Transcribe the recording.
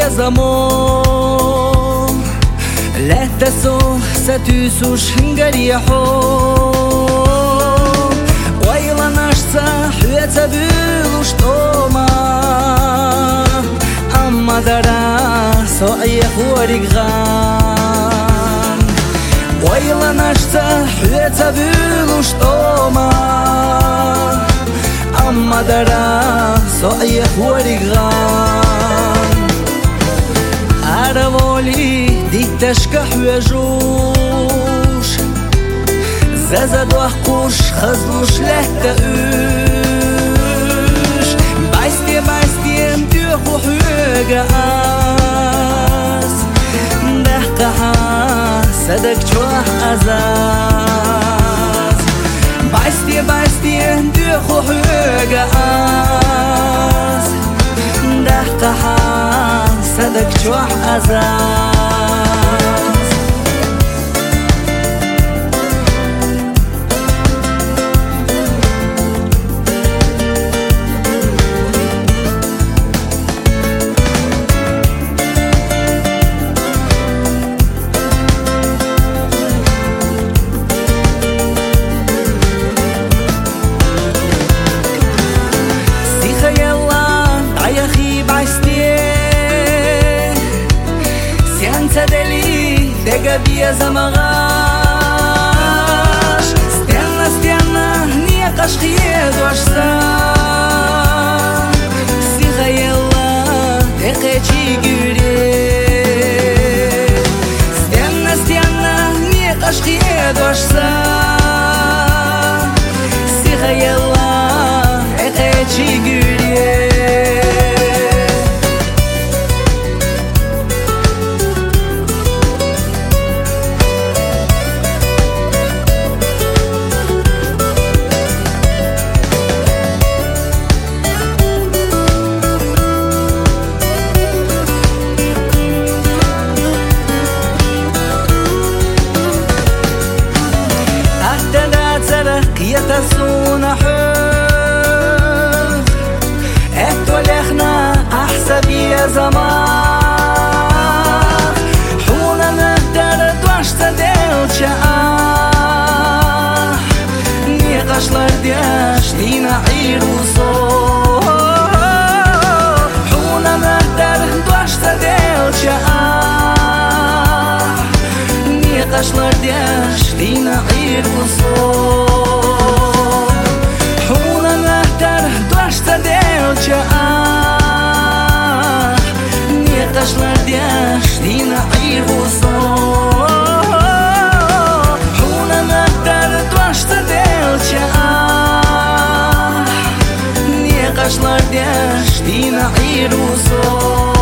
pjeza mo Lehtë so se ty sush nga rjeho Ojla nashtë hyet se vyllu shtoma Amma dara so je huari gran Ojla nashtë hyet se vyllu shtoma Amma dara so je huari gran Ara voli dikte shka hyë zhush Zeza do ahkush khazlush lehte ysh Bajstje m'ty hu hyëga as Ndehka ha sadek qoah azaz Bajstje m'ty hu hyëga as Ndehka ha sadek qoah azaz Gabia zamagash Stjana nije ka shkjedu ashta Si khayella e qeqi gyre Stjana nije ka shkjedu ashta Si khayella e qeqi gyre يتسون حب اتولخنا احسب يا زمان حونا نهدر دوشت دلچا نيقاشlar diash dina iruso حونا نهدر دوشت دلچا نيقاشlar diash dina iruso Njeqashlar djash dina iruso Huna në tërë duasht të delqa Njeqashlar djash dina iruso